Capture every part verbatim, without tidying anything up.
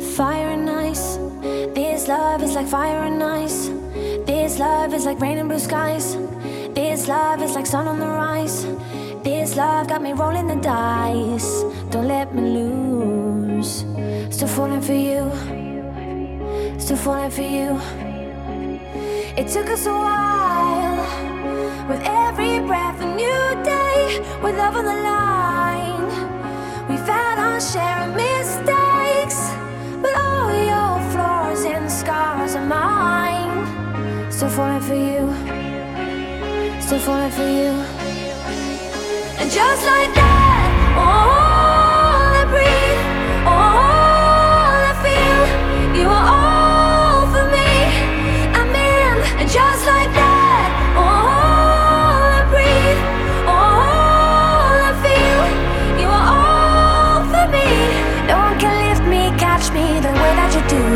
Fire and ice. This love is like fire and ice. This love is like rain and blue skies. This love is like sun on the rise. This love got me rolling the dice. Don't let me lose. Still falling for you. Still falling for you. It took us a while. With every breath a new day. With love on the line. We've had our share of mistakes, but all your flaws and scars are mine. Still falling for you. Still falling for you. And just like that, all I breathe, all I feel, you are all for me. I'm in. And just like that, all I breathe, all I feel, you are all for me. No one can lift me, catch me the way that you do.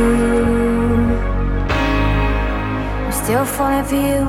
I'm still falling for you.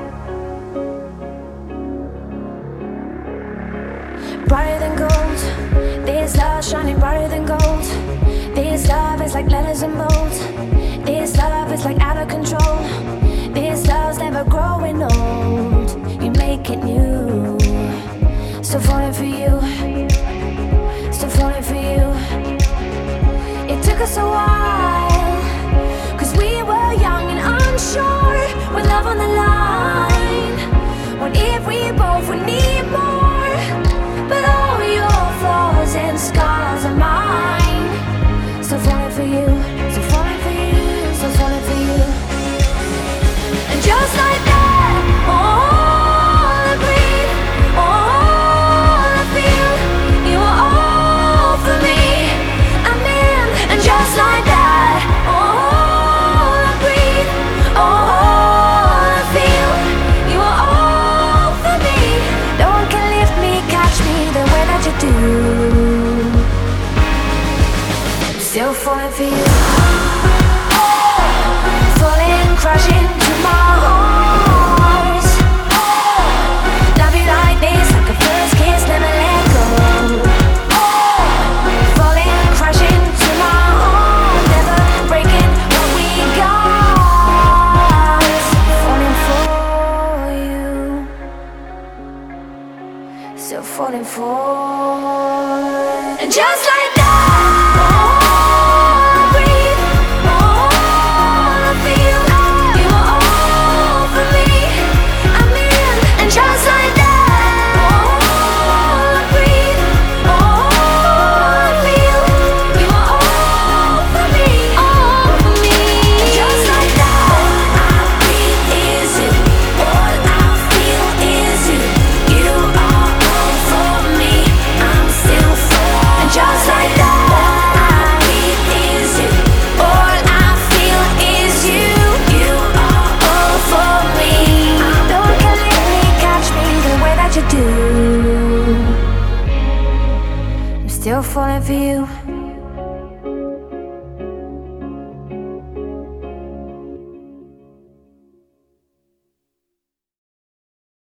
Brighter than gold. This love shining brighter than gold. This love is like letters in bold. This love is like out of control. This love's never growing old. You make it new. Still falling for you. Still falling for you. It took us a while, cause we were young and unsure. With love on the line. What if we both would need more? But all your flaws and scars are mine. Still falling for you. Still falling for you. Still falling for you. And just like that, all I breathe, all I feel, you are all for me. I'm in. And just like that, all I breathe, all I feel, you are all for me. No one can lift me, catch me the way that you do. Still falling for you. Falling, crashing to my arms. Love you like this, like a first kiss, never let go. Falling, crashing to my arms, never breaking what we got. Falling for you. Still falling for. And just like that, all I breathe, all I feel, you are all for me. I'm in. And just like that, all I breathe, all I feel, you are all for me, all for me. And just like that, all I breathe is you, all I feel is you. You are all for me. I'm still for. And just like that, all I breathe is you, all I feel is you. You are all for me. No one can let me, catch me the way that you do. I'm still falling for you.